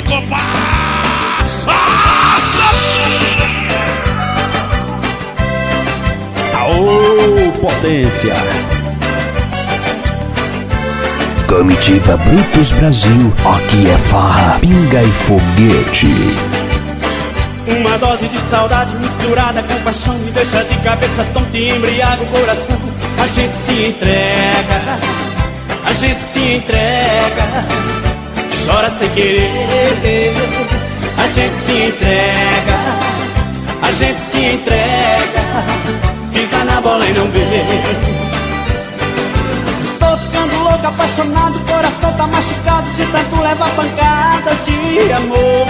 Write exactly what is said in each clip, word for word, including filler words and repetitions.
compadre. Aô, potência! Comitiva Brutus Brasil, aqui é farra, pinga e foguete. Uma dose de saudade misturada com paixão me deixa de cabeça tonta e embriaga o coração. A gente se entrega, a gente se entrega, chora sem querer. A gente se entrega, a gente se entrega, pisa na bola e não vê. Estou ficando louco, apaixonado, o coração tá machucado de tanto levar pancadas de amor.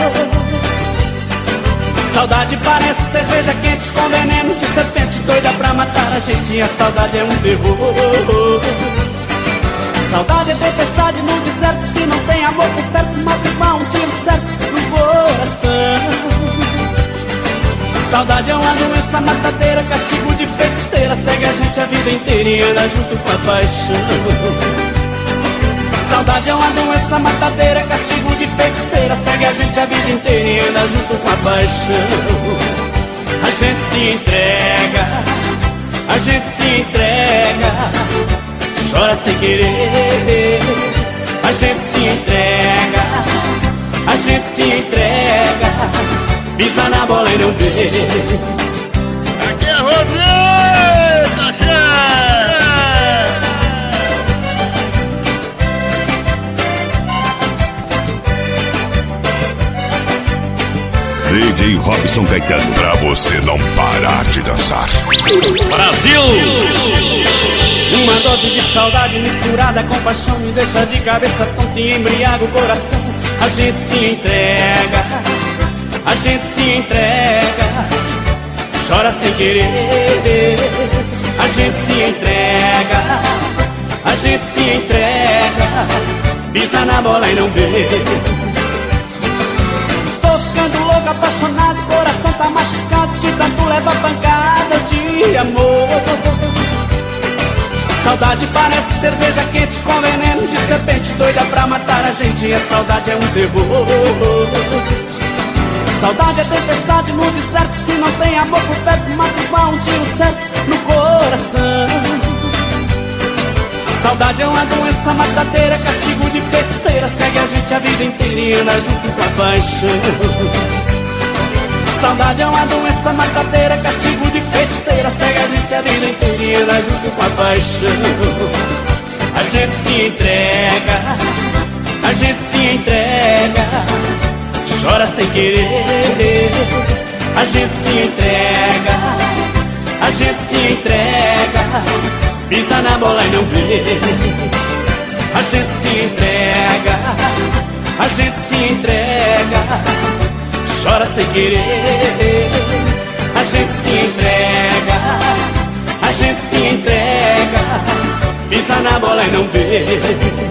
Saudade parece cerveja quente com veneno de serpente, doida pra matar a gente, e a saudade é um terror. Saudade é tempestade no deserto, se não tem amor por perto, mata igual um tiro certo no coração. Saudade é uma doença matadeira, castigo de feiticeira, segue a gente a vida inteira e anda junto com a paixão. Saudade é uma doença matadeira, castigo de feiticeira, segue a gente a vida inteira e anda junto com a paixão. A gente se entrega, a gente se entrega, chora sem querer. A gente se entrega, a gente se entrega, pisa na bola e não vê. Aqui é Roseta, chefe! D J Robson Caetano, pra você não parar de dançar. Brasil! Uma dose de saudade misturada com paixão me deixa de cabeça tonta e embriaga o coração. A gente se entrega, a gente se entrega, chora sem querer. A gente se entrega, a gente se entrega, pisa na bola e não vê. Estou ficando louco, apaixonado, coração tá machucado de tanto levar pancadas de amor. Saudade parece cerveja quente com veneno de serpente, doida pra matar a gente, e a saudade é um terror. Saudade é tempestade no deserto, se não tem amor por perto, mata igual um tiro certo no coração. Saudade é uma doença matadeira, castigo de feiticeira, segue a gente a vida inteira e anda junto com a paixão. Saudade é uma doença matadeira, castigo de feiticeira, segue a gente a vida inteira e anda junto com a paixão. A gente se entrega, a gente se entrega, chora sem querer. A gente se entrega, a gente se entrega, pisa na bola e não vê. A gente se entrega, a gente se entrega, chora sem querer. A gente se entrega, a gente se entrega, pisa na bola e não vê.